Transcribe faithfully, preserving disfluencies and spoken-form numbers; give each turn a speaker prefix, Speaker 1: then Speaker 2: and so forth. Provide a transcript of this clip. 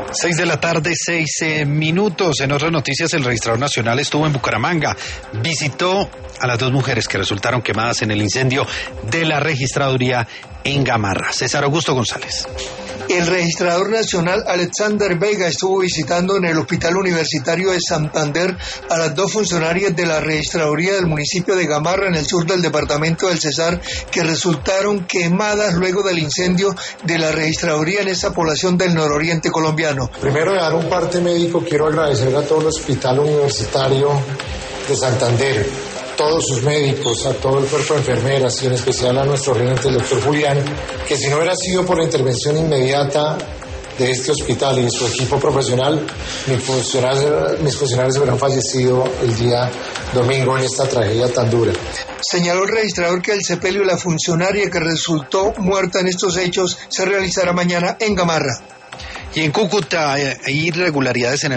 Speaker 1: Seis de la tarde, seis eh, minutos. En otras noticias, el registrador nacional estuvo en Bucaramanga. Visitó a las dos mujeres que resultaron quemadas en el incendio de la registraduría en Gamarra. César Augusto González.
Speaker 2: El registrador nacional Alexander Vega estuvo visitando en el Hospital Universitario de Santander a las dos funcionarias de la registraduría del municipio de Gamarra, en el sur del departamento del Cesar, que resultaron quemadas luego del incendio de la registraduría en esa población del nororiente colombiano.
Speaker 3: Primero, de dar un parte médico, quiero agradecer a todo el Hospital Universitario de Santander, todos sus médicos, a todo el cuerpo de enfermeras y en especial a nuestro gerente, el doctor Julián, que si no hubiera sido por la intervención inmediata de este hospital y de su equipo profesional, mis funcionarios, mis funcionarios hubieran fallecido el día domingo en esta tragedia tan dura.
Speaker 2: Señaló el registrador que el sepelio de la funcionaria que resultó muerta en estos hechos se realizará mañana en Gamarra.
Speaker 1: Y en Cúcuta hay irregularidades en el